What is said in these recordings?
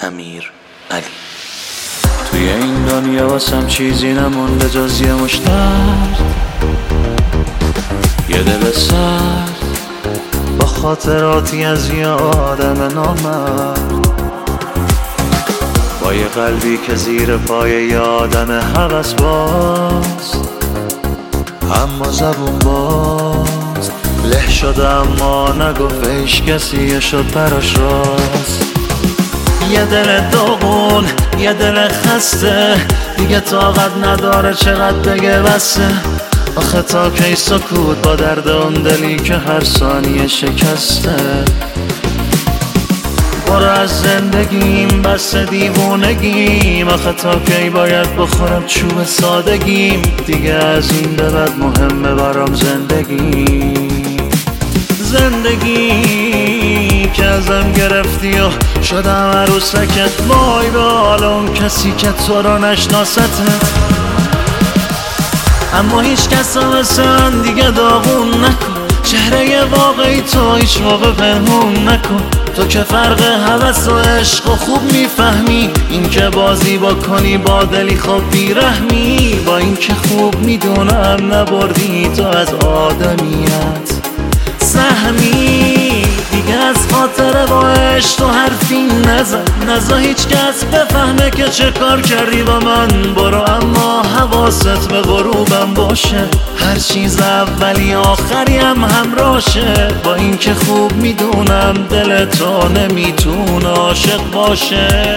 امیر علی. توی این دنیا واسم چیزی نمونده جز یه مشترد، یه دل سرد با خاطراتی از یه آدم نامرد، با یه قلبی که زیر پای یه آدم هوس باز، اما زبون باز له شده اما نگفت هیچ کسی شد براش راست. یه دل داغون، یه دل خسته، دیگه طاقت نداره چقدر بگه بسه. آخه تا کی سکوت با درد اون دلی که هر ثانیه شکسته. برو از زندگیم بس دیوونگیم، آخه تا کی باید بخورم چوب سادگیم. دیگه از این به بعد مهمه برام زندگی که ازم گرفتی و شدم عروسکت. وای به حال اون کسی که تو رو نشناسته، اما هیچ کس مثل دیگه داغون نکن. چهره واقعی تو هیچ موقع پنهون نکن. تو که فرق هوس و عشق و خوب میفهمی، این که بازی بکنی با دلی خوب بیرحمی. با این که خوب میدونم نبردی تو از آدمیت سهمی. دیگه از خاطر با عشق تو حرفی نزن هیچ کس بفهمه که چه کار کردی با من. برو اما حواست به غروبم باشه، هر چیز اولی آخری هم همراشه. با این که خوب میدونم دل تو نمیتونه عاشق باشه.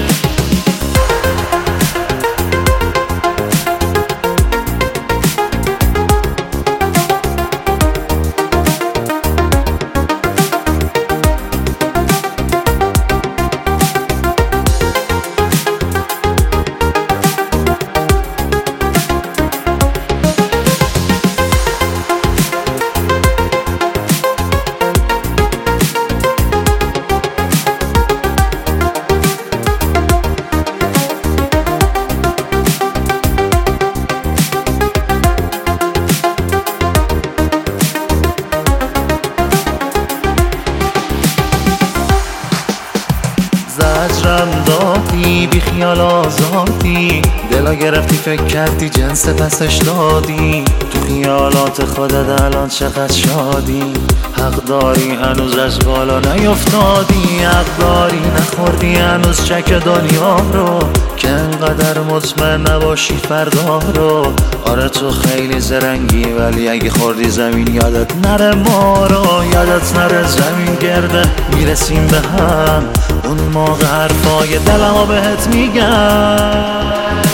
زجرم دادی بی خیال آزادی، دلا گرفتی فکر کردی جنس پسش دادی. تو خیالات خودت الان چقدر شادی، حق داری هنوز از بالا نیفتادی. حق داری نخوردی هنوز چک دنیا رو، که انقدر مطمئن نباشی فردا رو. آره تو خیلی زرنگی ولی اگه خوردی زمین یادت نره ما رو. یادت نره زمین گرده میرسیم به هم، اون موقع حرفای دلمو بهت میگم.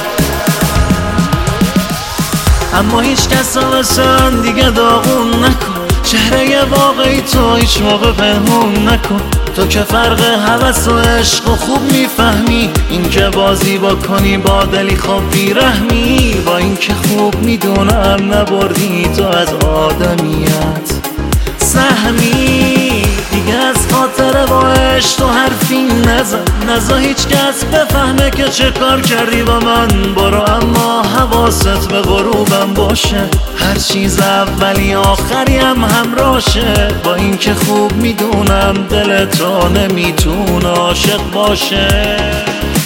اما هیچ کس مثل دیگه داغون نکن. چهره واقعی تو هیچ موقع پنهون نکن. تو که فرق هوس و عشق و خوب میفهمی، این که بازی بکنی با دلی خوب بیرحمی. با این که خوب میدونم نبردی تو از آدمیت سهمی. دیگه از خاطر با عشق تو حرفی نزن هیچ کس بفهمه که چه کار کردی با من. برو اما حواست به غروبم باشه، هر چیز اولی آخری هم همراشه. با این که خوب میدونم دل تو نمیتونه عاشق باشه.